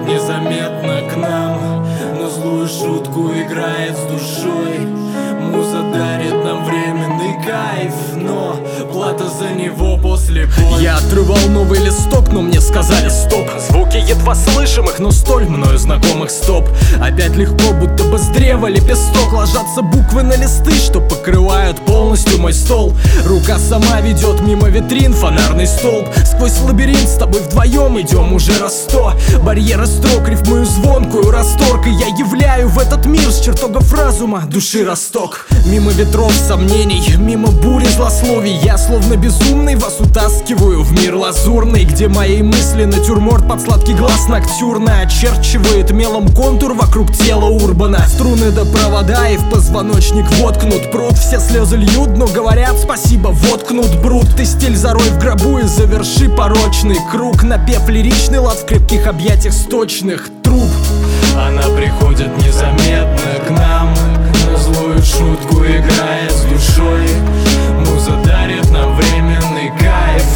приходит незаметно к нам, но злую шутку играет с душой. Муза дарит нам временный кайф, но плата за него после боя. Я отрывал новый листок, но мне сказали стоп. Звуки едва слышимых, но столь мною знакомых стоп. Опять легко, будто бы с древа лепесток. Ложатся буквы на листы, что покрывают полностью мой стол. Рука сама ведет мимо витрин фонарный столб. Сквозь лабиринт с тобой вдвоем идем уже раз 100. Барьеры строк рифмую звонкую расторг, и я являю в этот мир с чертогов разума души росток. Мимо ветров сомнений, мимо бури злословий, я словно безумный вас утаскиваю в мир лазурный, где мои мысли натюрморт под сладкий глаз ноктюрно очерчивает мелом контур вокруг тела Урбана. Струны до провода и в позвоночник воткнут пруд. Все слезы льют, но говорят спасибо, воткнут бруд. Ты стиль зарой в гробу и заверши порочный круг. Напев лиричный лад в крепких объятиях сточных труб. Она приходит незаметно к нам, но злую шутку играет с душой. Муза дарит нам временный кайф,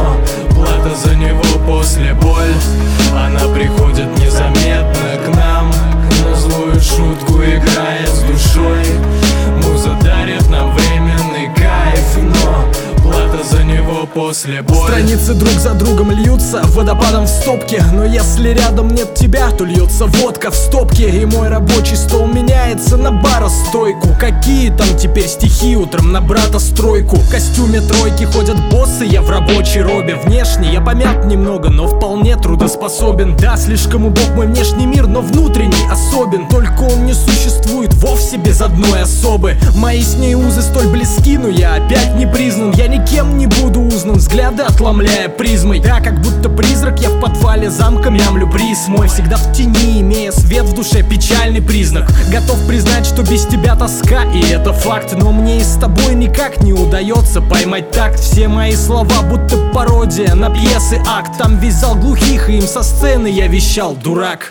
но плата за него после боль. Она приходит незаметно к нам, но злую шутку играет с душой. Муза дарит нам временный кайф, но плата за него после боли. Страницы друг за другом льются водопадом в стопке, но если рядом нет тебя, то льется водка в стопке. И мой рабочий стол меняется на баростойку. Какие там теперь стихи утром на брата стройку? В костюме тройки ходят боссы, я в рабочей робе. Внешне я помят немного, но вполне трудоспособен. Да, слишком убог мой внешний мир, но внутренний особен. Только он не существует вовсе без одной особы. Мои с ней узы столь близки, но я опять не признан. Я никем не буду узнан, взгляды отломляя призмой. Да, как будто призрак, я в подвале замка мямлю приз мой. Всегда в тени, имея свет в душе, печальный признак. Готов признать, что без тебя тоска, и это факт. Но мне и с тобой никак не удается поймать такт. Все мои слова будто пародия на пьесы акт. Там весь зал глухих, и им со сцены я вещал, дурак.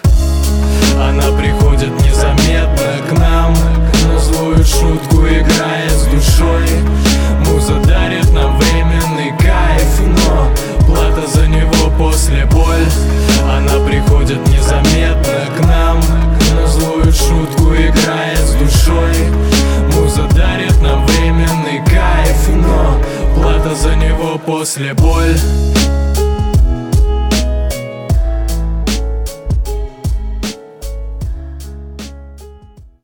Она приходит незаметно к нам, но злую шутку играет с душой. Муза дарит нам временный кайф, но плата за него после боль. Она приходит незаметно к нам, но злую шутку играет с душой. Муза дарит нам временный кайф, но плата за него после боль.